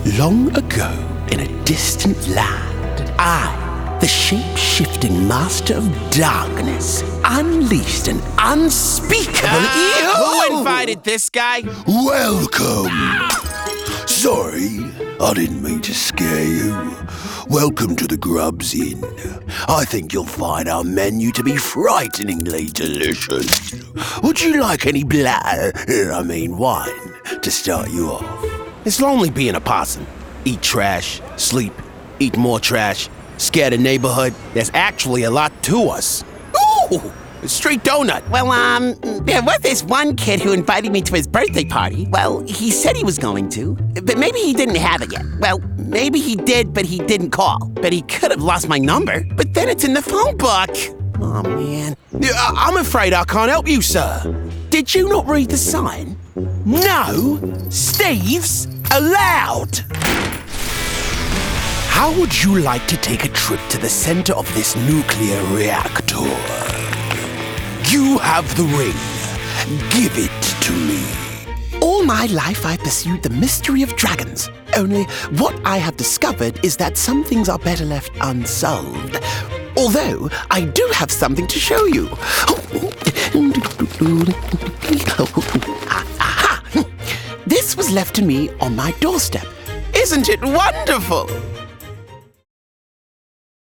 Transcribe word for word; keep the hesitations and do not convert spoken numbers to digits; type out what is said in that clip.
Long ago, in a distant land, I, the shape-shifting master of darkness, unleashed an unspeakable Uh, evil. who invited this guy? Welcome! Sorry, I didn't mean to scare you. Welcome to the Grubs Inn. I think you'll find our menu to be frighteningly delicious. Would you like any blah, I mean wine, to start you off? It's lonely being a possum. Eat trash, sleep, eat more trash, scare the neighborhood. There's actually a lot to us. Ooh, a street donut. Well, um, there was this one kid who invited me to his birthday party. Well, he said he was going to, but maybe he didn't have it yet. Well, maybe he did, but he didn't call. But he could have lost my number. But then it's in the phone book. Oh, man. Yeah, I- I'm afraid I can't help you, sir. Did you not read the sign? No Steves allowed. How would you like to take a trip to the center of this nuclear reactor? You have the ring. Give it to me. All my life I pursued the mystery of dragons. Only what I have discovered is that some things are better left unsolved. Although I do have something to show you. Aha! This was left to me on my doorstep. Isn't it wonderful?